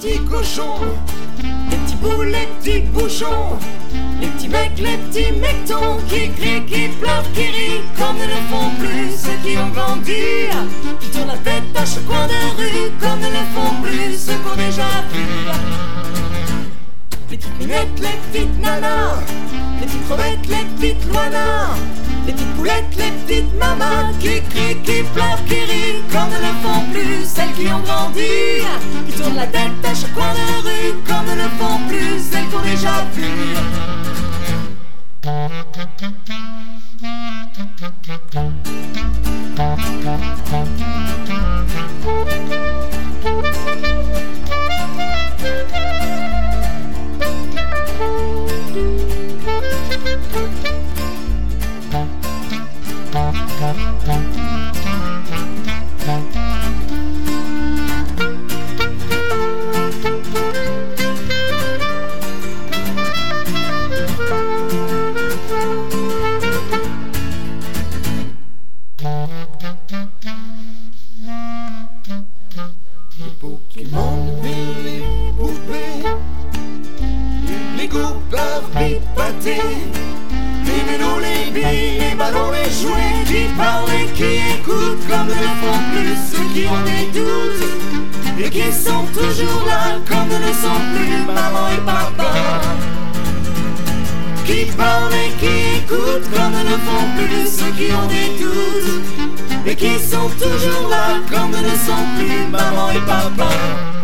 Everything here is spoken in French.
petits cochons, les petits boules, les petits bouchons, les petits mecs, les petits mectons qui crient, qui pleurent, qui rient comme ne le font plus ceux qui ont grandi, qui tournent la tête à chaque coin de rue comme ne le font plus ceux qu'on déjà vu. Les petites minettes, les petites nanas, les petites crevettes, les petites loanas, les petites poulettes, les petites mamas qui crient, qui pleurent, qui rient comme ne le font plus celles qui ont grandi, qui tournent la tête à chaque coin de rue comme ne le font plus celles qu'on déjà vu. Les Pokémon et les poupées, les Lego, Barbie, pâté, les vélos, les billes, les ballons, les jouets, qui parlent et qui écoutent comme ne le font plus ceux qui ont des doutes et qui sont toujours là comme ne le sont plus maman et papa. Qui parlent et qui écoutent comme ne le font plus ceux qui ont des doutes et qui sont toujours là comme ne le sont plus maman et papa.